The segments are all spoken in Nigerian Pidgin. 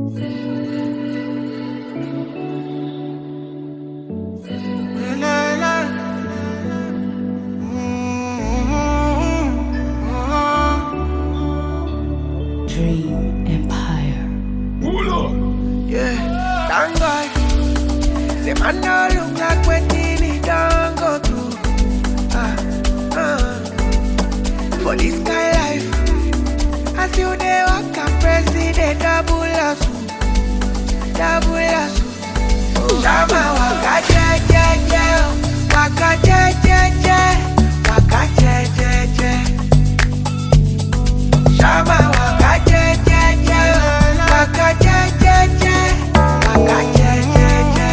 Dream Empire. Yeah, thank God. Say man no look like wetin he done go through. For this kind life, as you dey walk and press it, they double hustle. Shama waka je je je, waka je je je, waka je je je. Shama waka je je je, waka je je je, waka je je je.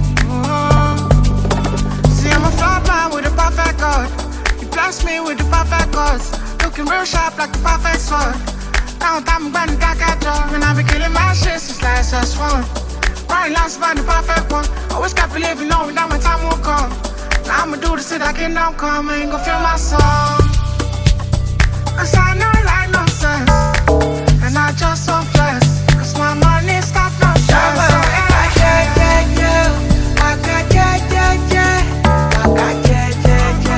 See, I'm a fly blind with a perfect God. You bless me with the perfect cause. Looking real sharp like the perfect sword. Now I'm going to get job. When I be killing my shit since last S1. Right last find the perfect one. Always kept believing, knowing that my time will come. Now I'ma do the shit I can, I'm coming. Go feel my soul. Cause I know like no sense. And I just so flex. Cause my money stop no Shama stress. waka je je je, waka je je je, waka je je je.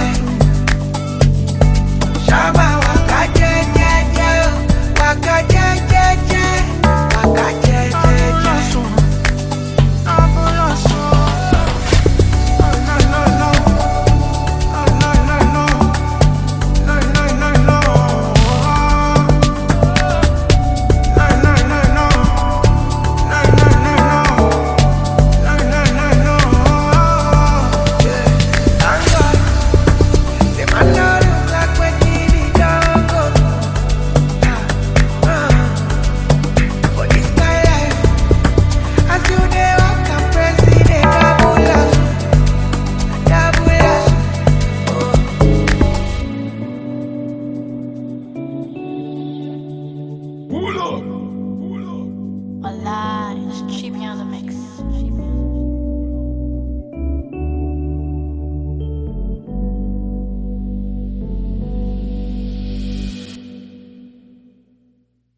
Shama waka je je je, waka je je je, waka je je je. Thank God. Say man no look like wetin he done go through. For this kind life, as you dey walk and press it, they double hustle. Pull up.